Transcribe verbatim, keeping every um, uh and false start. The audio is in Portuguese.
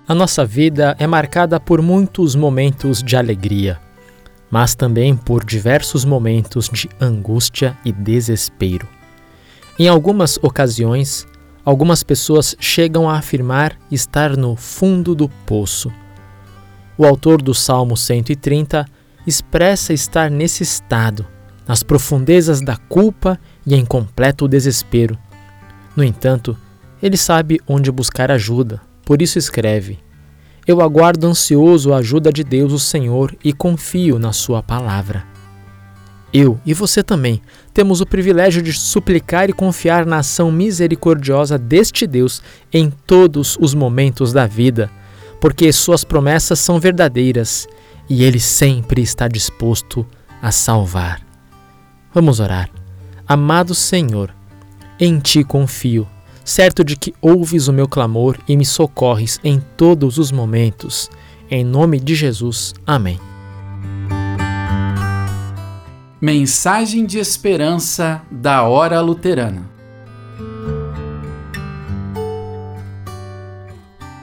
A nossa vida é marcada por muitos momentos de alegria, mas também por diversos momentos de angústia e desespero. Em algumas ocasiões, algumas pessoas chegam a afirmar estar no fundo do poço. O autor do Salmo cento e trinta expressa estar nesse estado, nas profundezas da culpa e em completo desespero. No entanto, ele sabe onde buscar ajuda, por isso escreve: Eu aguardo ansioso a ajuda de Deus, o Senhor, e confio na sua palavra. Eu e você também temos o privilégio de suplicar e confiar na ação misericordiosa deste Deus em todos os momentos da vida, porque suas promessas são verdadeiras e Ele sempre está disposto a salvar. Vamos orar. Amado Senhor, em Ti confio, certo de que ouves o meu clamor e me socorres em todos os momentos. Em nome de Jesus. Amém. Mensagem de esperança da Hora Luterana.